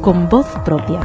con voz propia.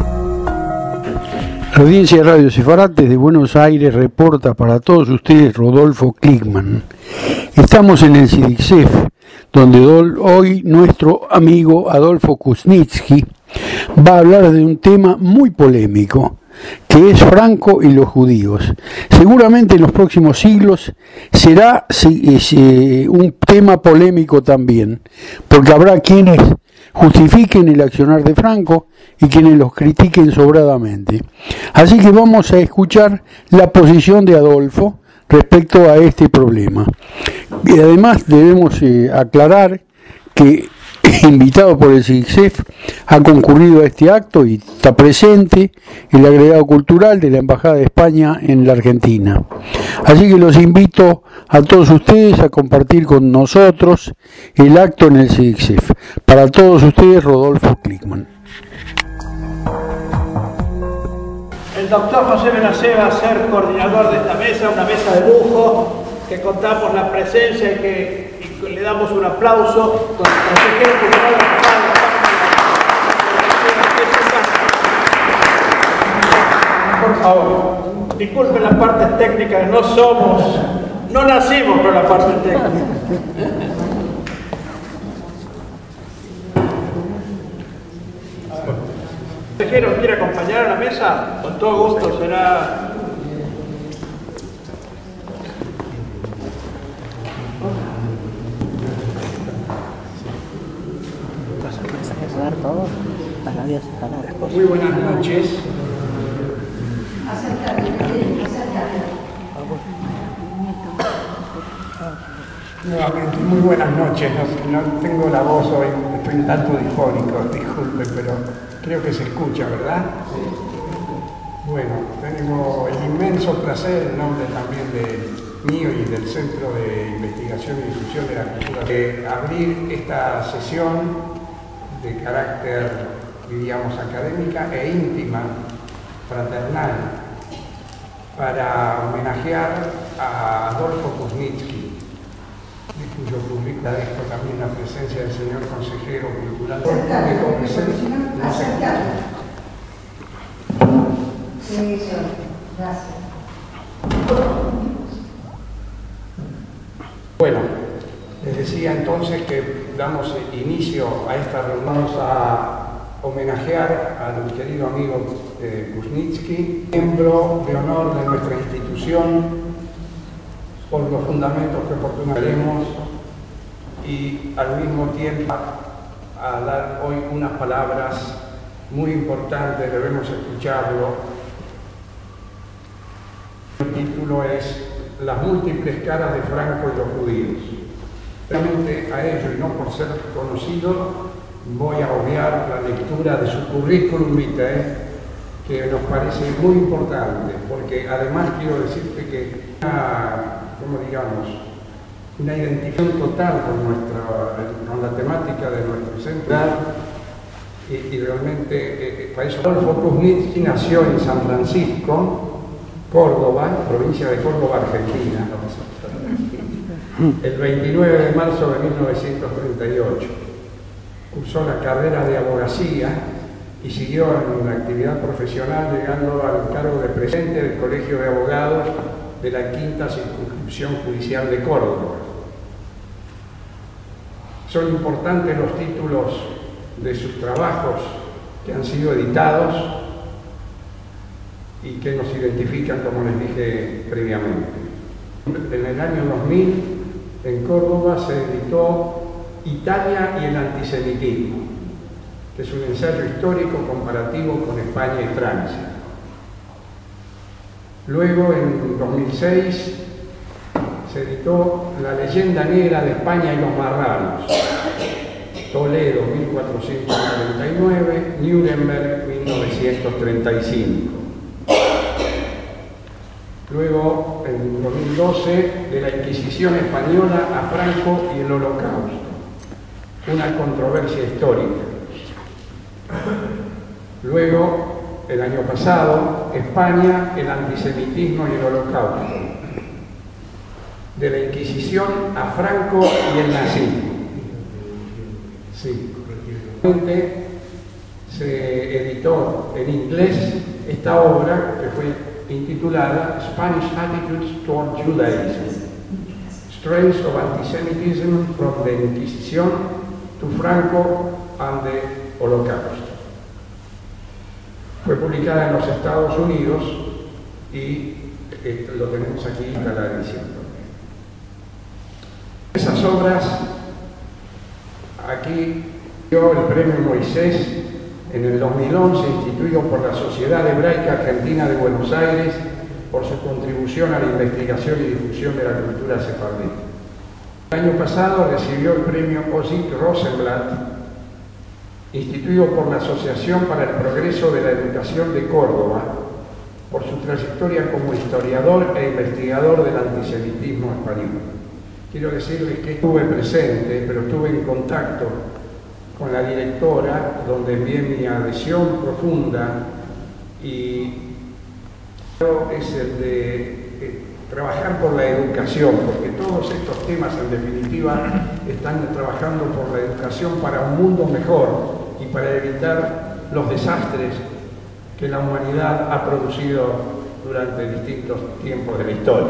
La audiencia de Radio Sefarat desde Buenos Aires reporta para todos ustedes Rodolfo Klickmann. Estamos en el CIDICSEF, donde hoy nuestro amigo Adolfo Kuznitsky va a hablar de un tema muy polémico, que es Franco y los judíos. Seguramente en los próximos siglos será un tema polémico también, porque habrá quienes justifiquen el accionar de Franco y quienes los critiquen sobradamente. Así que vamos a escuchar la posición de Adolfo respecto a este problema. Y además debemos aclarar que, invitado por el CIDICSEF, ha concurrido a este acto y está presente el agregado cultural de la Embajada de España en la Argentina. Así que los invito a todos ustedes a compartir con nosotros el acto en el CIDICSEF. Para todos ustedes, Rodolfo Klickmann. El doctor José Benacé va a ser coordinador de esta mesa, una mesa de lujo, que contamos la presencia y que le damos un aplauso con el consejero cultural de la Por favor, disculpen las partes técnicas, no nacimos con la parte técnica. ¿Consejero quiere acompañar a la mesa? Con todo gusto, será... Muy buenas noches. Nuevamente, muy buenas noches. No tengo la voz hoy, estoy un tanto difónico, disculpe, pero creo que se escucha, ¿verdad? Bueno, tengo el inmenso placer, en nombre también de mío y del Centro de Investigación y Difusión de la Cultura, de abrir esta sesión de carácter, diríamos, académica e íntima, fraternal, para homenajear a Adolfo Kuznitsky, de cuyo público agradezco también la presencia del señor consejero cultural. ¿No se escucha? Sí, gracias. Bueno, les decía entonces que damos inicio a esta reunión. Vamos a homenajear al querido amigo Kuznitsky, miembro de honor de nuestra institución, por los fundamentos que oportunamente haremos, y al mismo tiempo a dar hoy unas palabras muy importantes, debemos escucharlo. El título es Las múltiples caras de Franco y los judíos. Realmente a ello, y no por ser conocido, voy a obviar la lectura de su currículum vitae, que nos parece muy importante, porque además quiero decirte que una identificación total con la temática de nuestro centro, y realmente para eso. Adolfo Kuznitsky nació en San Francisco, Córdoba, provincia de Córdoba, Argentina, el 29 de marzo de 1938. Cursó la carrera de abogacía y siguió en la actividad profesional, llegando al cargo de presidente del Colegio de Abogados de la Quinta Circunscripción Judicial de Córdoba. Son importantes los títulos de sus trabajos que han sido editados y que nos identifican, como les dije previamente. En el año 2000, en Córdoba, se editó Italia y el antisemitismo, que es un ensayo histórico comparativo con España y Francia. Luego, en 2006, se editó La leyenda negra de España y los marranos, Toledo, 1449, Nuremberg, 1935. Luego, en 2012, de la Inquisición española a Franco y el Holocausto, una controversia histórica. Luego, el año pasado, España, el antisemitismo y el Holocausto, de la Inquisición a Franco y el nazismo. Sí. se editó en inglés esta obra que fue intitulada Spanish Attitudes Toward Judaism, Strains of Antisemitism from the Inquisition to Franco and the Holocaust. Fue publicada en los Estados Unidos y lo tenemos aquí en la edición. Esas obras, aquí dio el premio Moisés en el 2011, instituido por la Sociedad Hebraica Argentina de Buenos Aires por su contribución a la investigación y difusión de la cultura sefardí. El año pasado recibió el premio Osip Rosenblatt, instituido por la Asociación para el Progreso de la Educación de Córdoba, por su trayectoria como historiador e investigador del antisemitismo español. Quiero decirles que estuve presente, pero estuve en contacto con la directora, donde envié mi adhesión profunda, y es el de trabajar por la educación, porque todos estos temas en definitiva están trabajando por la educación para un mundo mejor y para evitar los desastres que la humanidad ha producido durante distintos tiempos de la historia.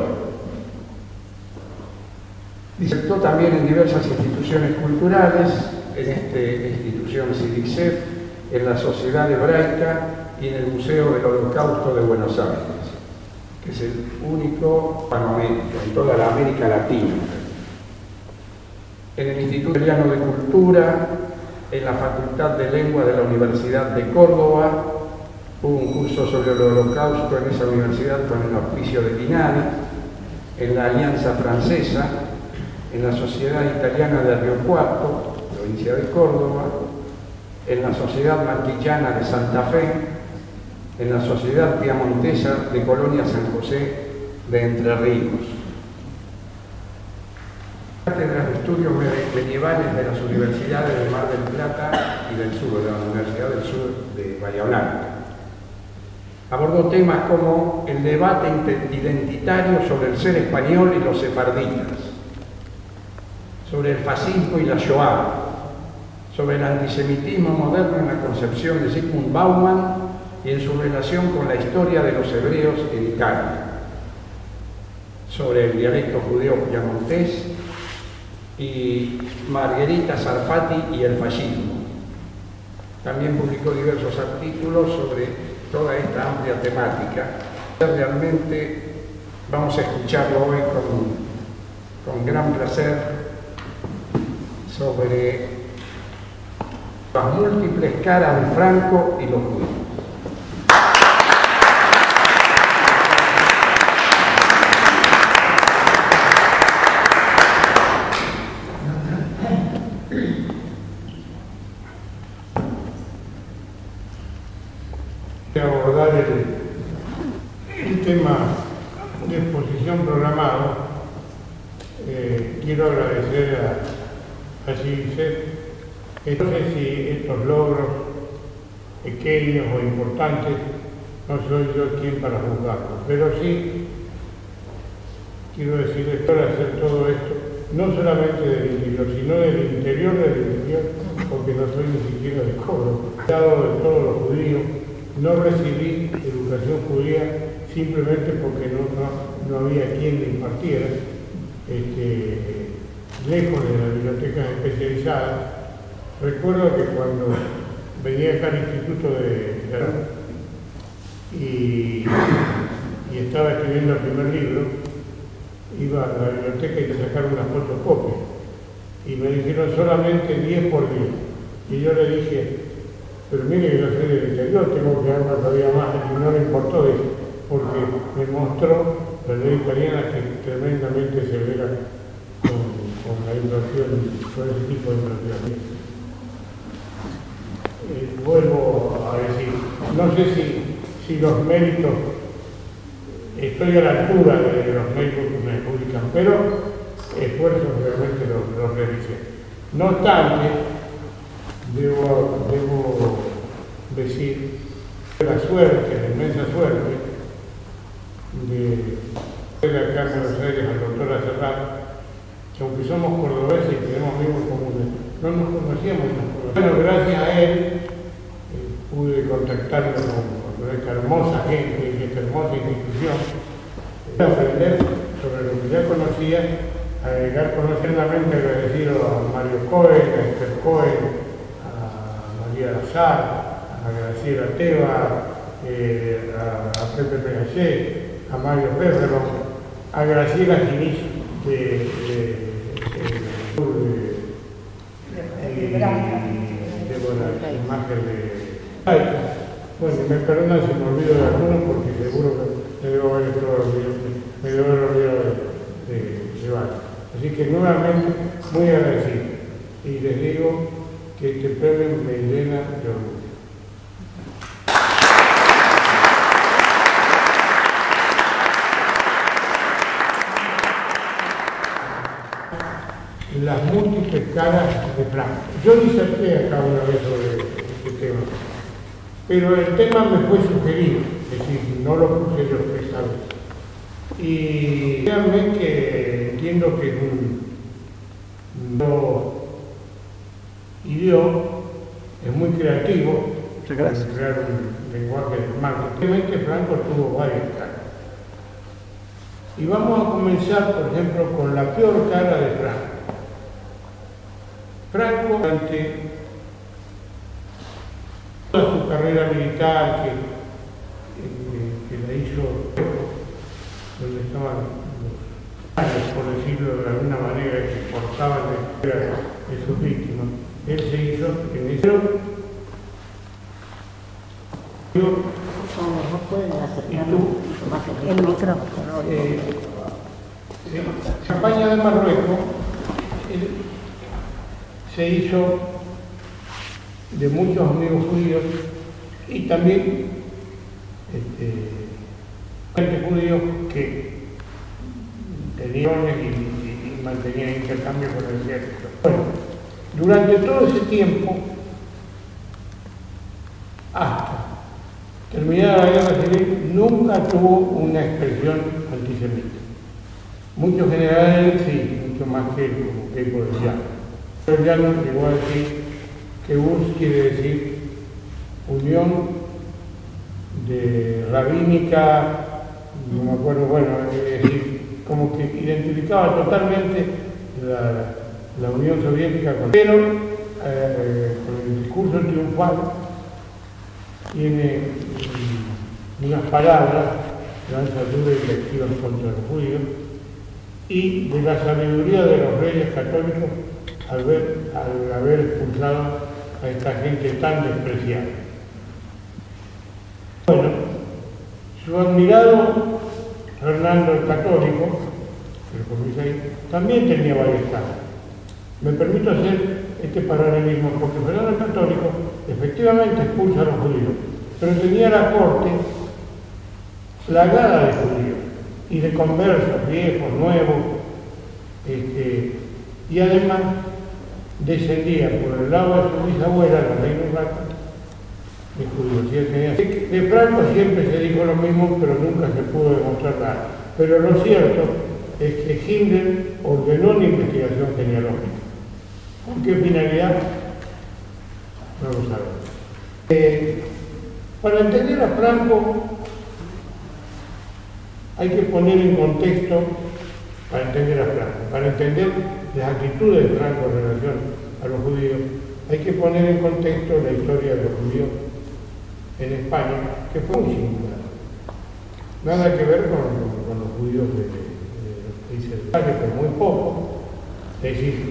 Disertó también en diversas instituciones culturales, en esta institución SIDICSEF, en la Sociedad Hebraica y en el Museo del Holocausto de Buenos Aires, que es el único Hispanoamérica, en toda la América Latina. En el Instituto Italiano de Cultura, en la Facultad de Lengua de la Universidad de Córdoba, hubo un curso sobre el Holocausto en esa universidad con el auspicio de Pinari, en la Alianza Francesa, en la Sociedad Italiana de Río Cuarto, provincia de Córdoba, en la Sociedad Marquillana de Santa Fe, en la Sociedad Piamontesa de Colonia San José de Entre Ríos. Cátedras de estudios medievales de las universidades de Mar del Plata y del Sur, de la Universidad del Sur de Bahía Blanca. Abordó temas como el debate identitario sobre el ser español y los sefarditas, sobre el fascismo y la Shoah, sobre el antisemitismo moderno en la concepción de Zygmunt Bauman y en su relación con la historia de los hebreos en Italia, sobre el dialecto judeo piamontés y Margherita Sarfati y el fascismo. También publicó diversos artículos sobre toda esta amplia temática. Realmente vamos a escucharlo hoy con gran placer sobre las múltiples caras de Franco y los judíos. Voy a abordar el tema de exposición programado. Quiero agradecer a SIDICSEF. No sé si estos logros pequeños o importantes, no soy yo quien para juzgarlos, pero sí quiero decirles que para hacer todo esto, no solamente del interior, sino del interior, porque no soy ni siquiera de Córdoba, de todos los judíos. No recibí educación judía simplemente porque no había quien me impartiera, lejos de las bibliotecas especializadas. Recuerdo que cuando venía acá al Instituto y estaba escribiendo el primer libro, iba a la biblioteca y te sacaron una fotocopia y me dijeron solamente 10 por día. Y yo le dije, pero mire que yo soy del interior, tengo que dar una todavía más, y no le importó eso, porque me mostró la ley italiana que tremendamente severa con la inversión, con ese tipo de inversión. Vuelvo a decir, no sé si los méritos, estoy a la altura de los méritos que me publican, pero esfuerzos realmente los realicé. No obstante, debo decir la suerte, la inmensa suerte de ir acá en Buenos Aires al doctor Acerrat, que aunque somos cordobeses y tenemos amigos comunes, no nos conocíamos. Bueno, gracias a él pude contactarme con esta hermosa gente, esta hermosa institución, aprender sobre lo que ya conocía, agregar conoceramente agradecido a Mario Cohen, a Esther Cohen, a María Lazar, a Graciela Teva, a Pepe Pelacé, a Mario Péfero, a Graciela Ginís de la imagen de bueno, me perdonan si me olvido de algunos porque seguro que me debo haber olvidado de varios. Así que nuevamente muy agradecido y les digo que este premio me llena de orgullo. Las múltiples caras de Franco. Yo diserté acá una vez sobre este tema, pero el tema me fue sugerido, es decir, no lo puse yo esta vez. Y realmente que entiendo que es un idioma, es muy creativo, crear un lenguaje de marketing. Obviamente Franco tuvo varias caras. Y vamos a comenzar, por ejemplo, con la peor cara de Franco. Franco, durante toda su carrera militar que la hizo, donde estaban los años, por decirlo de alguna manera, que cortaban la espera de sus víctimas, él se hizo en eso. El micrófono. Campaña de Marruecos se hizo de muchos amigos judíos y también gente judíos que tenían y mantenían intercambio con el ejército. Bueno, durante todo ese tiempo, hasta terminada la guerra civil, nunca tuvo una expresión antisemita. Muchos generales sí, mucho más que él, como Keipo del Llano. Pero ya no llegó a decir que URSS quiere decir Unión de Rabínica, no me acuerdo, bueno, es decir, como que identificaba totalmente la Unión Soviética con pero con el discurso triunfal tiene unas palabras lanzaduras y lectivas contra los judíos y de la sabiduría de los reyes católicos al haber expulsado a esta gente tan despreciada. Bueno, su admirado Fernando el Católico, también tenía varias casas. Me permito hacer este paralelismo porque Fernando el Católico efectivamente expulsa a los judíos, pero tenía la corte plagada de judíos y de conversos viejos, nuevos, y además descendía por el lado de su bisabuela, la reina Urraca, de judíos. De Franco siempre se dijo lo mismo, pero nunca se pudo demostrar nada. Pero lo cierto es que Himmler ordenó una investigación genealógica. ¿Con qué finalidad? No lo sabemos. Para entender a Franco hay que poner en contexto, para entender a Franco, para entender las actitudes de Franco en relación a los judíos, hay que poner en contexto la historia de los judíos en España, que fue muy singular. Nada que ver con los judíos de los países de España, pero muy poco. Es decir,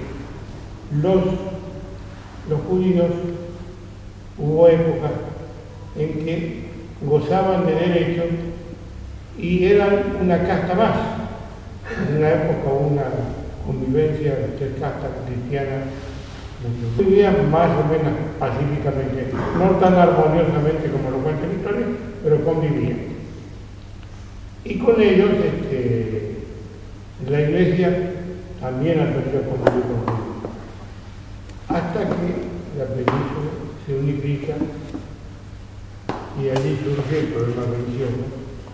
los judíos hubo épocas en que gozaban de derechos y eran una casta más. En una época una convivencia de casta cristiana vivían más o menos pacíficamente, no tan armoniosamente como lo cuenta la historia, pero convivían. Y con ellos la iglesia también aprendió a convivir con ellos. Hasta que la península se unifica y allí surge el problema religioso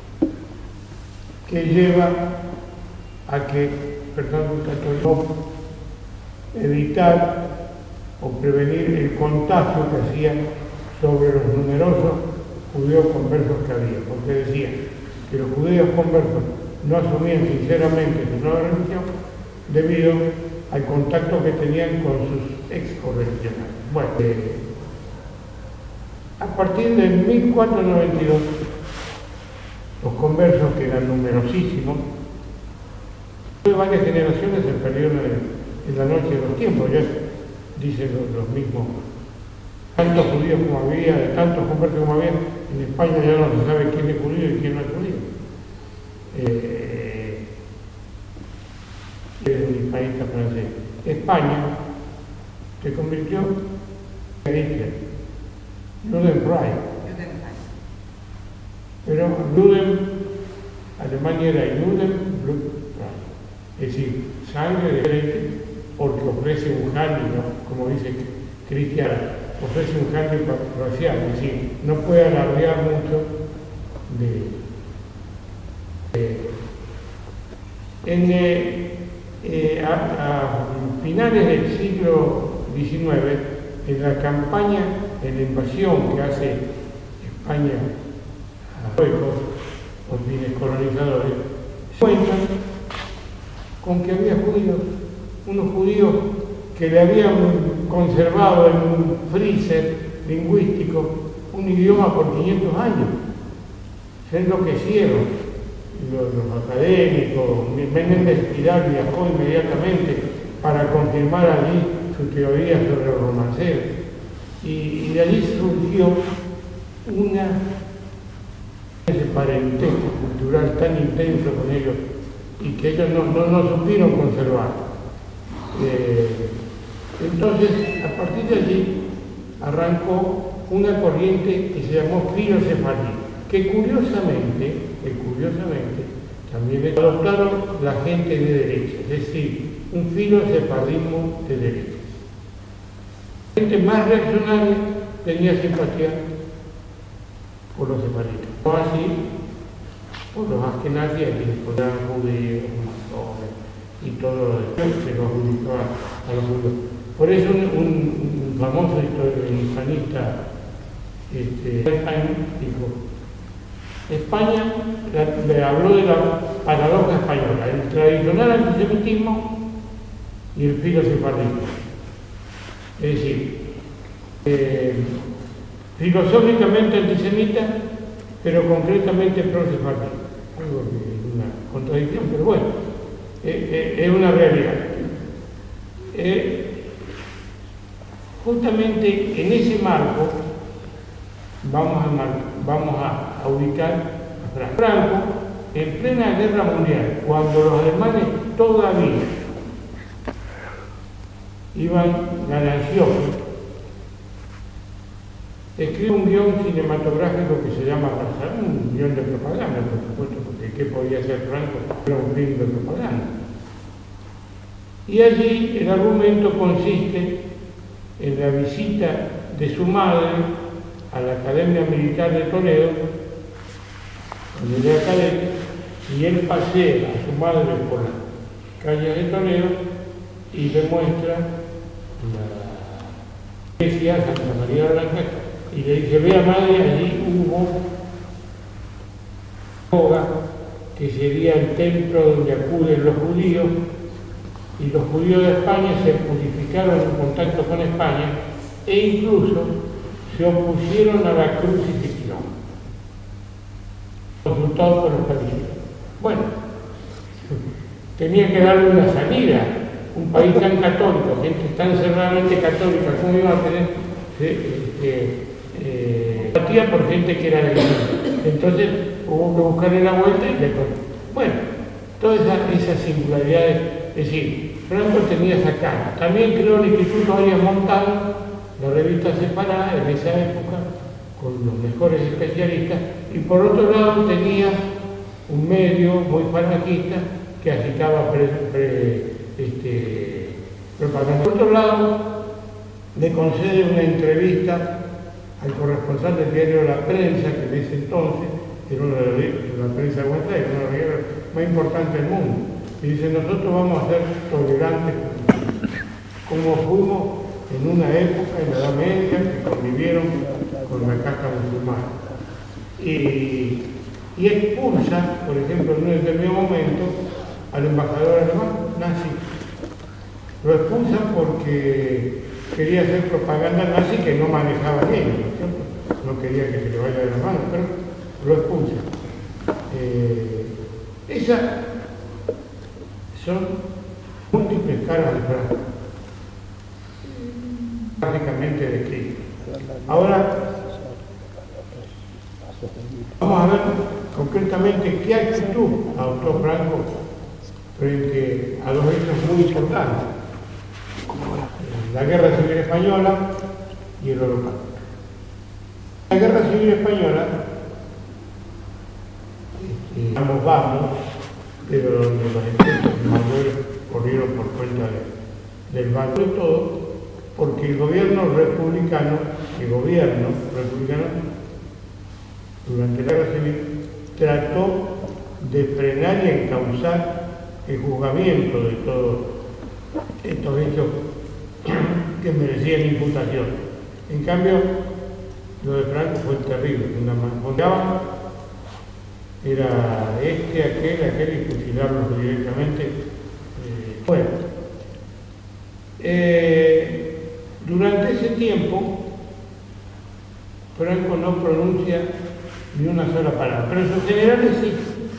que lleva a que Fernando Católico evitar o prevenir el contagio que hacían sobre los numerosos judíos conversos que había, porque decía que los judíos conversos no asumían sinceramente su nueva religión debido al contacto que tenían con sus ex correligionarios. Bueno, a partir de 1492, los conversos, que eran numerosísimos, de varias generaciones se perdieron en la noche de los tiempos, ya dicen los mismos. Tantos judíos como había, de tantos conversos como había, en España ya no se sabe quién es judío y quién no es judío. Es un país francés. España se convirtió en Hitler, Judenfrei. Pero Juden, Alemania era Judenfrei, es decir, sangre de frente, porque ofrece un handicap, como dice Cristiano, ofrece un handicap racial, es decir, no puede alardear mucho a finales del siglo XIX, en la campaña, en la invasión que hace España a Marruecos, con fines colonizadores, se cuentan con que había judíos, unos judíos que le habían conservado en un freezer lingüístico un idioma por 500 años. Se enloquecieron los académicos. Menéndez Pidal viajó inmediatamente para confirmar allí su teoría sobre los romanceros. Y de allí surgió ese parentesco cultural tan intenso con ellos y que ellos no supieron conservar. Entonces, a partir de allí arrancó una corriente que se llamó filosefardí, que curiosamente también adoptaron la gente de derecha, es decir, un filosefardismo de derecha. La gente más reaccionaria tenía simpatía por los sefardistas, o así por los askenazis, por los judíos, masones y todo lo demás que los adjudicaba a los judíos. Por eso un famoso hispanista España dijo: España le habló de la paradoja española, el tradicional antisemitismo y el filosefardismo. Es decir, filosóficamente antisemita, pero concretamente prosefardista. Algo que es una contradicción, pero bueno, es una realidad. Justamente en ese marco vamos a ubicar a Franco. Franco, en plena guerra mundial, cuando los alemanes todavía iban gananciosos, escribe un guión cinematográfico que se llama Barça, un guión de propaganda, por supuesto, porque ¿qué podía hacer Franco? Era un film de propaganda. Y allí el argumento consiste en la visita de su madre a la Academia Militar de Toledo, donde era cadete, y él pasea a su madre por las calles de Toledo y demuestra la iglesia Santa María Blanca y le dice: vea madre, allí hubo una que sería el templo donde acuden los judíos, y los judíos de España se purificaron en contacto con España e incluso se opusieron a la crucifixión, consultados por los católicos. Bueno, tenía que darle una salida. Un país tan católico, gente tan cerradamente católica, ¿cómo iba a tener empatía por gente que era de la iglesia? Entonces hubo que buscarle la vuelta y le tocó. Bueno, todas esas singularidades, es decir, Franco tenía esa cara. También creó el Instituto Arias Montano, la revista separada en esa época, con los mejores especialistas, y por otro lado tenía un medio muy falangista que agitaba propaganda. Por otro lado, le concede una entrevista al corresponsal del diario La Prensa, que en ese entonces era una de la prensa de Buenos Aires, una de las guerras más importantes del mundo. Y dice: nosotros vamos a ser tolerantes, como fuimos en una época, en la Edad Media, que convivieron con la casta musulmana. Y expulsa, por ejemplo, en un determinado momento, al embajador alemán nazi. Lo expulsan porque quería hacer propaganda nazi que no manejaban ellos, ¿no es cierto? No quería que se le vaya de la mano, pero lo expulsan. Esas son múltiples caras de Franco, básicamente descritas. Ahora, vamos a ver concretamente qué actitud adoptó Franco frente a dos hechos muy importantes: la Guerra Civil Española y el Holocausto. La Guerra Civil Española, vamos, pero donde los efectos mayores corrieron por cuenta del bando de todo, porque el gobierno republicano, durante la Guerra Civil, trató de frenar y encauzar el juzgamiento de todos estos hechos que merecían imputación. En cambio, lo de Franco fue terrible, era aquel y fusilarlos directamente. Durante ese tiempo, Franco no pronuncia ni una sola palabra, pero sus generales sí.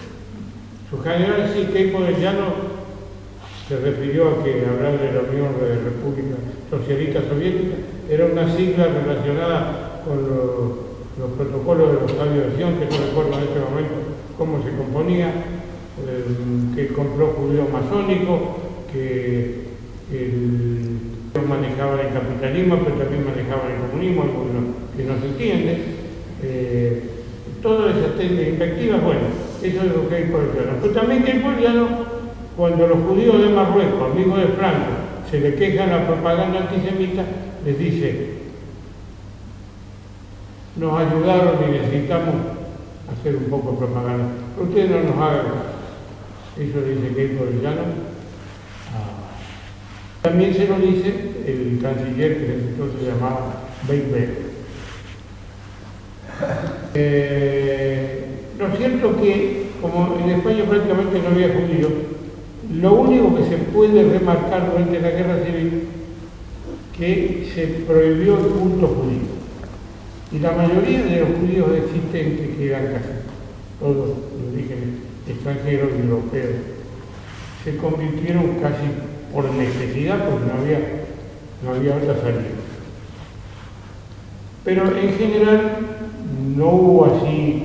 Queipo de Llano se refirió a que hablar de la Unión de República Socialista Soviética era una sigla relacionada con los protocolos de los sabios de Sion, que no recuerdo en este momento cómo se componía, que el complot judío masónico, que ellos manejaban el capitalismo, pero también manejaban el comunismo, algo que no se entiende. Todas esas invectivas, bueno, eso es lo que hay por el Llano. Pero también que el pueblo, cuando los judíos de Marruecos, amigos de Franco, se le quejan la propaganda antisemita, les dice: nos ayudaron y necesitamos hacer un poco de propaganda, pero ustedes no nos hagan caso. Eso dice Queipo de Llano. También se lo dice el canciller que entonces se llamaba Weizsäcker. Lo cierto que, como en España prácticamente no había judíos, lo único que se puede remarcar durante la Guerra Civil que se prohibió el culto judío. Y la mayoría de los judíos existentes, que eran casi todos de origen extranjero y europeo, se convirtieron casi por necesidad, porque no había otra salida. Pero en general no hubo así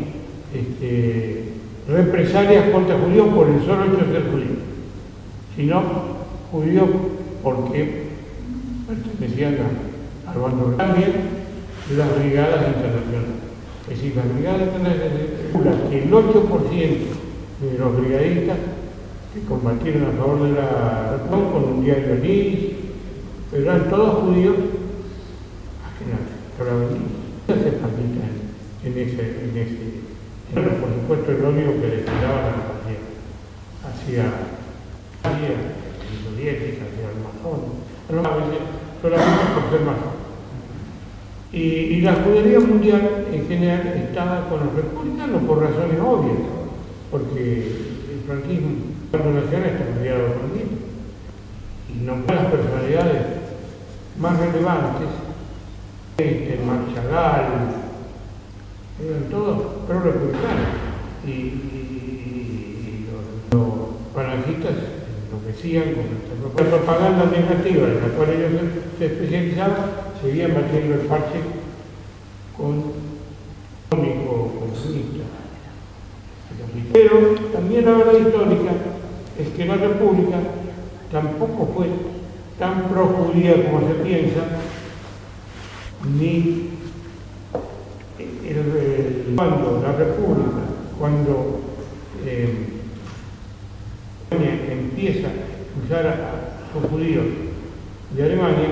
represalias contra judíos por el solo hecho de ser judíos, sino judíos porque pertenecían al bando. También las brigadas internacionales. Es decir, las brigadas internacionales, que el 8% de los brigadistas que combatieron a favor de la Revolución con un diario Lis, pero eran todos judíos, pero se palmitan en ese. Bueno, por supuesto, el odio que destilaba la compañía hacia los soviéticos, hacia el masón, a veces solamente por ser masón. Y la judería mundial en general estaba con los republicanos por razones obvias, porque el franquismo, la nación está rodeado por franquismo, y no las personalidades más relevantes, Marchagall, eran todos pro-republicanos, y los falangistas enloquecían con la propaganda negativa en la cual ellos se especializaban, seguían batiendo el parche con cómico comunista. Pero también la verdad histórica es que la República tampoco fue tan pro-judía como se piensa, ni cuando la República, cuando empieza a usar a sus judíos de Alemania,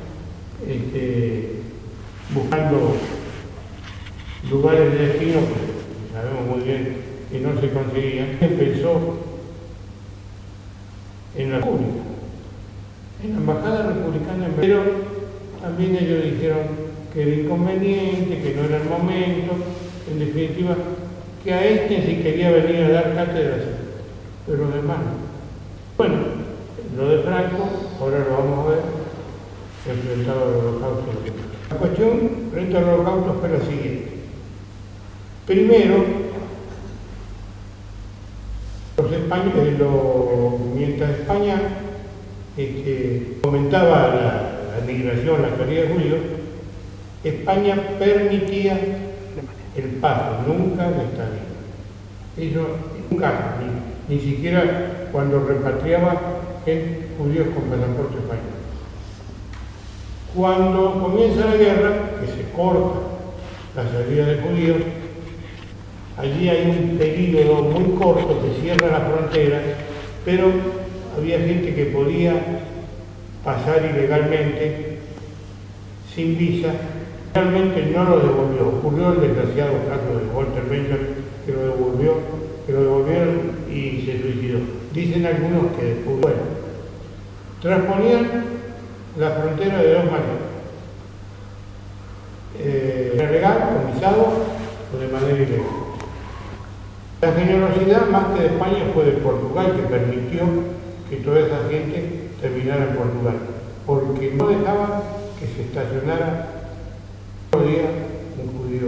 buscando lugares de destino, que sabemos muy bien que no se conseguían, empezó en la República, en la embajada republicana, pero también ellos dijeron: que era inconveniente, que no era el momento, en definitiva, que a este sí quería venir a dar cátedras, pero los demás no. Bueno, lo de Franco, ahora lo vamos a ver, enfrentado al Holocausto. La cuestión frente al Holocausto fue la siguiente. Primero, mientras España fomentaba la migración, la salida de judíos, España permitía el paso, nunca la estadía. Ellos nunca, ni siquiera cuando repatriaba judíos con pasaporte español. Cuando comienza la guerra, que se corta la salida de judíos, allí hay un periodo muy corto que cierra la frontera, pero había gente que podía pasar ilegalmente, sin visa. Realmente no lo devolvió. Ocurrió el desgraciado caso de Walter Benjamin, que lo devolvieron y se suicidó. Dicen algunos que después, bueno, transponían la frontera de dos maneras. Era legal, comisado o de manera ilegal. La generosidad más que de España fue de Portugal, que permitió que toda esa gente terminara en Portugal, porque no dejaba que se estacionara un día un judío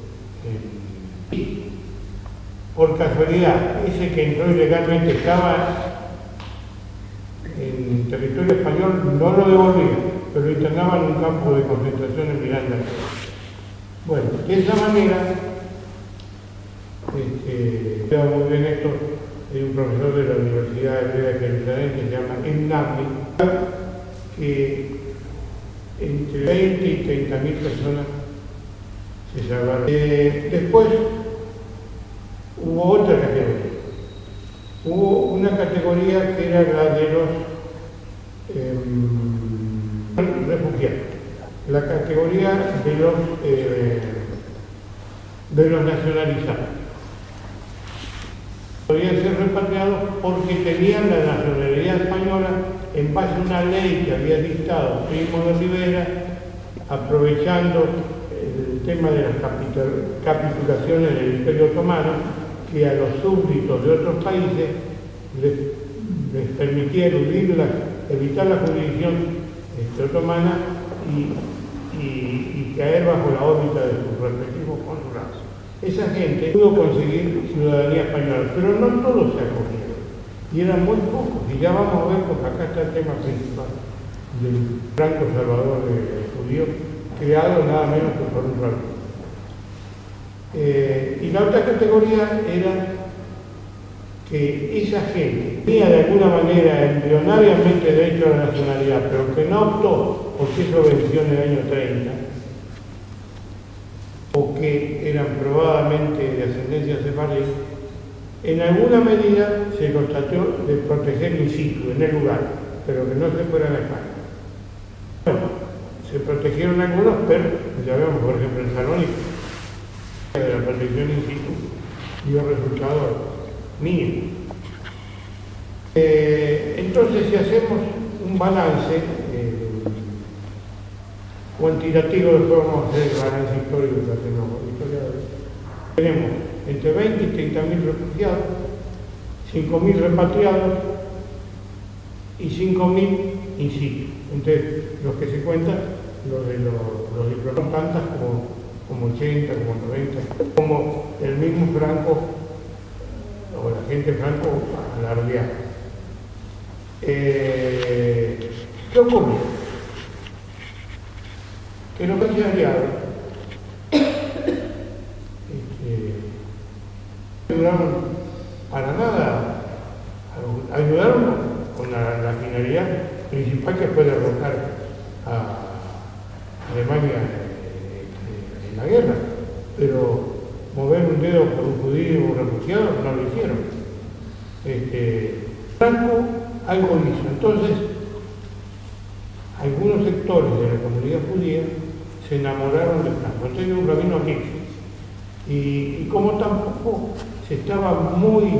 en... Por casualidad, ese que entró ilegalmente estaba en territorio español, no lo devolvía, pero lo internaba en un campo de concentración en Miranda. Bueno, de esa manera, queda muy bien esto de un profesor de la Universidad Hebrea de Jerusalén que se llama Emnabli, que entre 20 y 30 mil personas se salvaron. Después hubo otra categoría. Hubo una categoría que era la de los refugiados, la categoría de los nacionalizados. Podían ser repatriados porque tenían la nacionalidad española en base a una ley que había dictado Primo de Rivera, aprovechando el tema de las capitulaciones del Imperio Otomano, que a los súbditos de otros países les permitía evitar la jurisdicción otomana y caer bajo la órbita de sus respectivos consulados. Esa gente pudo conseguir ciudadanía española, pero no todos se acogieron, y eran muy pocos, y ya vamos a ver, porque acá está el tema principal del Franco Salvador de judíos, creado nada menos que por un franco. Y la otra categoría era que esa gente tenía de alguna manera embrionariamente derecho a la nacionalidad, pero que no optó porque eso venció en el año 30, o que eran probadamente de ascendencia sefardí, en alguna medida se los trató de proteger in situ, en el lugar, pero que no se fueran a España. Bueno, se protegieron algunos, pero ya vemos, por ejemplo, en Salónica, de la protección in situ dio resultados mínimos. Entonces, si hacemos un balance cuantitativo, después vamos a hacer el balance histórico que hacemos historiadores. Tenemos entre 20 y 30 mil refugiados, 5.000 repatriados y 5.000 in situ. Entre los que se cuentan, los diplomáticos, tantas como 80, como 90, como el mismo Franco o la gente Franco alardeaba. ¿Qué ocurrió? Que los países aliados ayudaron para nada, ayudaron con la finalidad principal que fue derrotar a Alemania en la guerra, pero mover un dedo por un judío o un refugiado no lo hicieron. Franco algo hizo. Entonces, algunos sectores de la comunidad judía se enamoraron de Franco. Entonces, un rabino amigo. Y como tampoco se estaba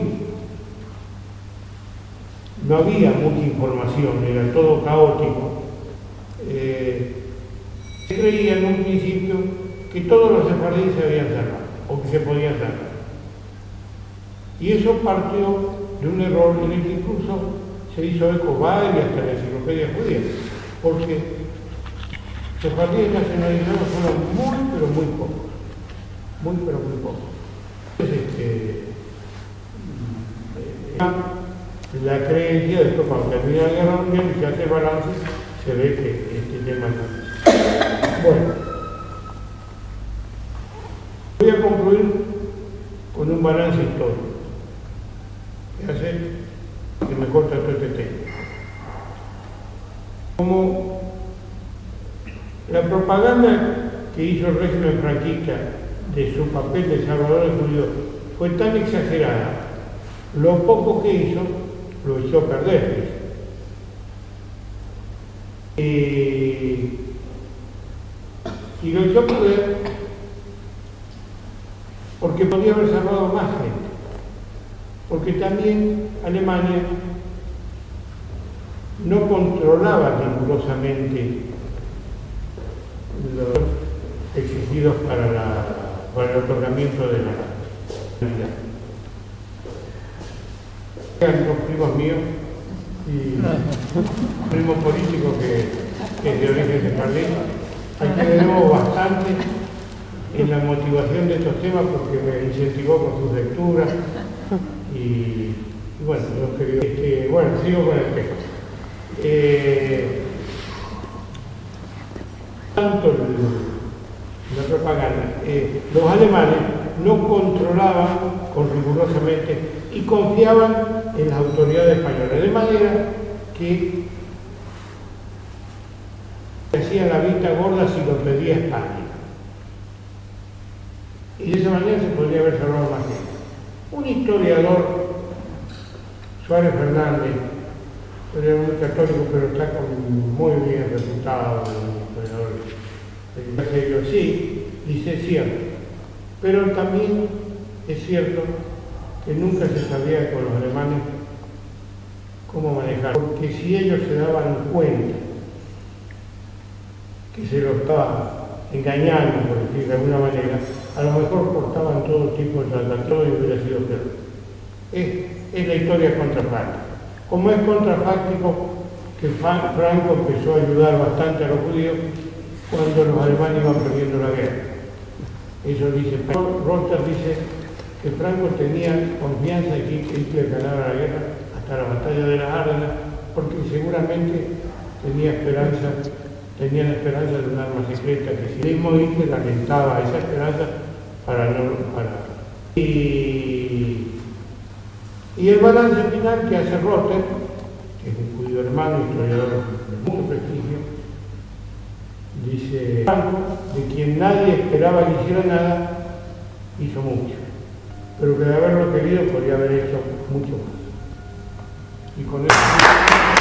no había mucha información, era todo caótico, Creía en un principio que todos los sefardíes se habían cerrado, o que se podían cerrar. Y eso partió de un error en el que incluso se hizo eco y hasta la enciclopedia judía, porque sefardíes nacionalizados fueron muy, pero muy pocos. Muy, pero muy pocos. Entonces, la creencia, después cuando termina la guerra mundial y se hace el balance, se ve que este tema no. Bueno, voy a concluir con un balance histórico. Ya sé que me corta todo este tema. Como la propaganda que hizo el régimen franquista de su papel de salvador de judíos fue tan exagerada, lo poco que hizo lo echó a perder. Y lo echó a perder porque podía haber salvado más gente. Porque también Alemania no controlaba rigurosamente los exigidos para el otorgamiento de la nacionalidad. Eran dos primos míos y un primo político que es de origen sefardí, al que le debo bastante en la motivación de estos temas porque me incentivó con sus lecturas y bueno, bueno, sigo con el texto. Tanto la propaganda, los alemanes no controlaban rigurosamente y confiaban en las autoridades españolas, de manera que hacían la vista gorda si lo pedía España. Y de esa manera se podría haber salvado más gente. Un historiador, Suárez Fernández, era muy católico, pero está muy bien reputado, un historiador sí, dice cierto, pero también es cierto que nunca se sabía con los alemanes cómo manejar, porque si ellos se daban cuenta que se los estaba engañando, por decir de alguna manera, a lo mejor cortaban todo tipo de tratado y hubiera sido peor. Es la historia contrafáctica. Como es contrafáctico que Franco empezó a ayudar bastante a los judíos cuando los alemanes iban perdiendo la guerra. Eso dice, Rorschach dice que Franco tenía confianza en que Hitler ganara la guerra hasta la batalla de las Ardenas, porque seguramente tenían la esperanza de un arma secreta, que si mismo Hitler alentaba esa esperanza y el balance final que hace Rorschach, que es un judío hermano, historiador de mucho prestigio, dice: Franco, de quien nadie esperaba que hiciera nada, hizo mucho, pero que de haberlo querido podría haber hecho mucho más. Y con eso...